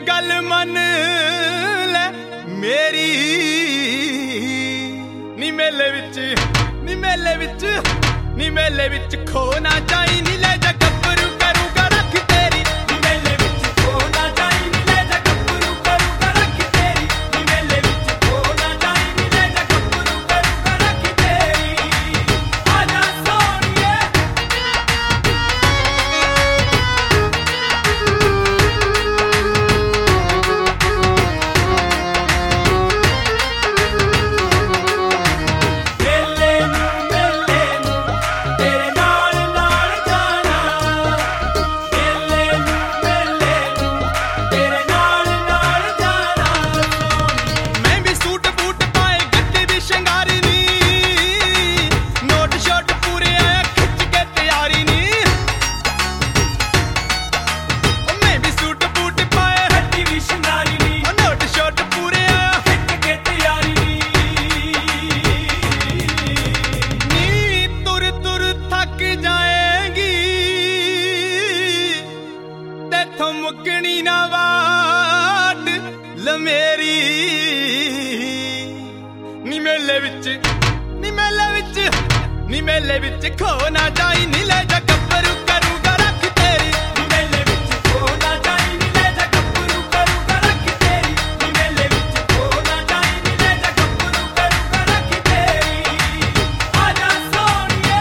गल मन ले मेरी नी मेले विच खो ना जाई नी ले जा गब्बरू करूंगा रख तेरी नी मेले विच खो ना जाई नी ले जा गब्बरू करूंगा रख तेरी नी मेले विच खो ना जाई नी ले जा गब्बरू करूंगा रख तेरी आजा सोनिए मुकनी ना वाट लमेरी नी मेले विच खो ना जाई नी ले जा गब्बरू करूंगा रख तेरी नी मेले विच खो ना जाई नी ले जा गब्बरू करूंगा रख तेरी नी मेले विच खो ना जाई नी ले जा गब्बरू करूंगा रख तेरी आजा सोनिए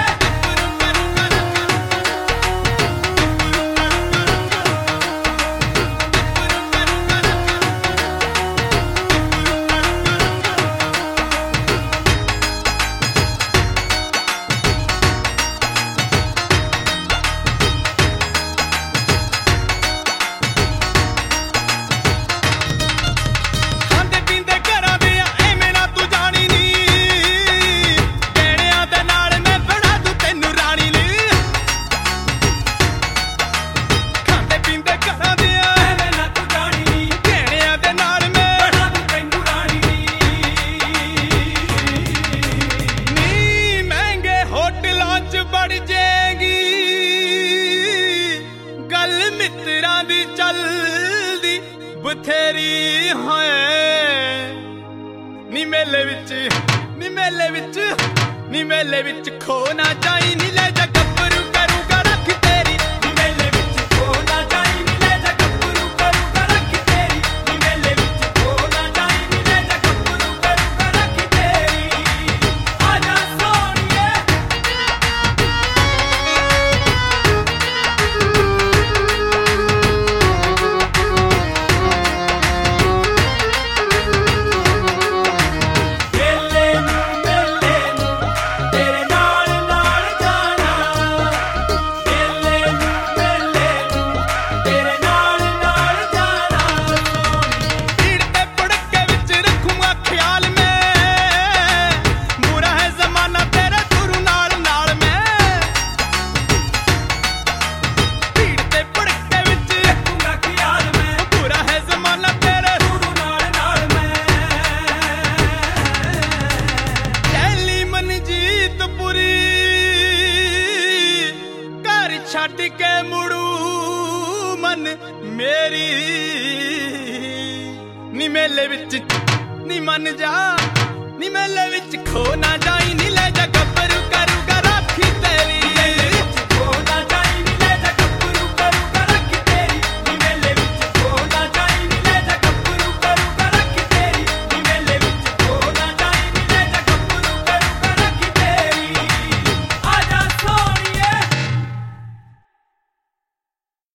बथेरी है नी मेले विच खो ना जाई नी ले जा गब्बरू करूंगा रख तेरी नी मेले विच खो ना जाई नी ले जा गब्बरू करूंगा रख तेरी नी मेले विच खो ना जाई नी ले जा गब्बरू करूंगा रख तेरी आजा सोनिए छट के मुड़ू मन मेरी नी मेले विच नी मन जा नी मेले विच खो ना जाई नी ले जा